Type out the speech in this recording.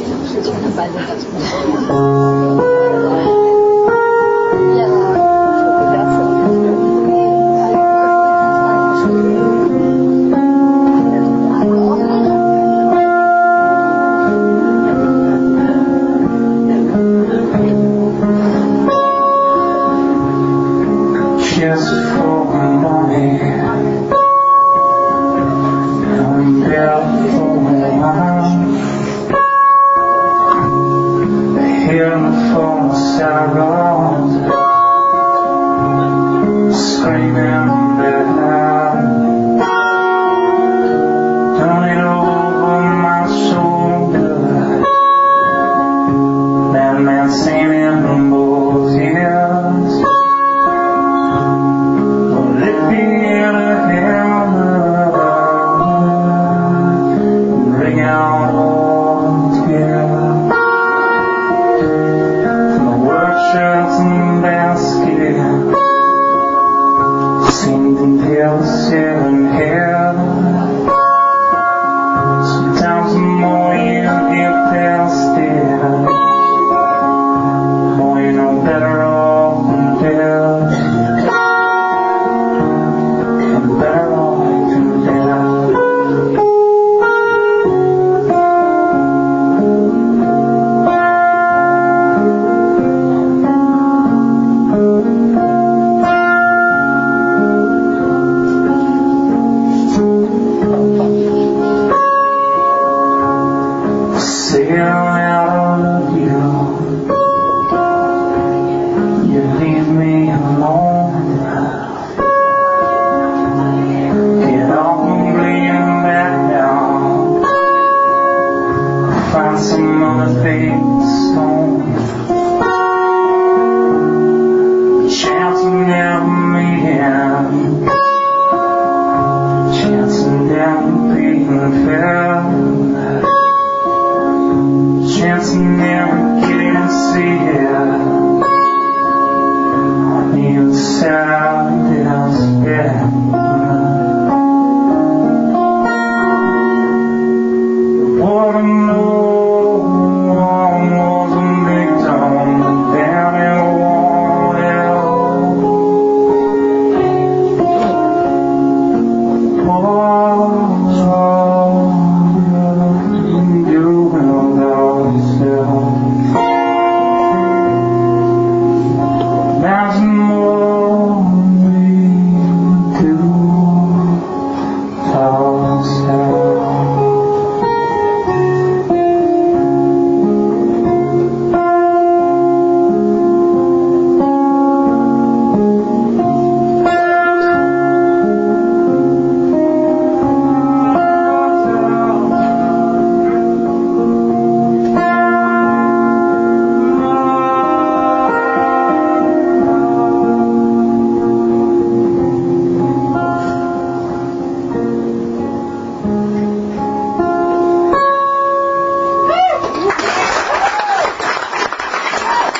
是全班的感觉。 Just for money, I'm there for a while. Hearing for my sorrows, screaming that turn it over my shoulder. That man singing both ears. Shirts and basket seemed until the seven hair. Sometimes the more you get past it, the more you know better off than dead. I'm better off than dead. Saying I love you, you leave me alone. Get off and laying back down, find some other big stone.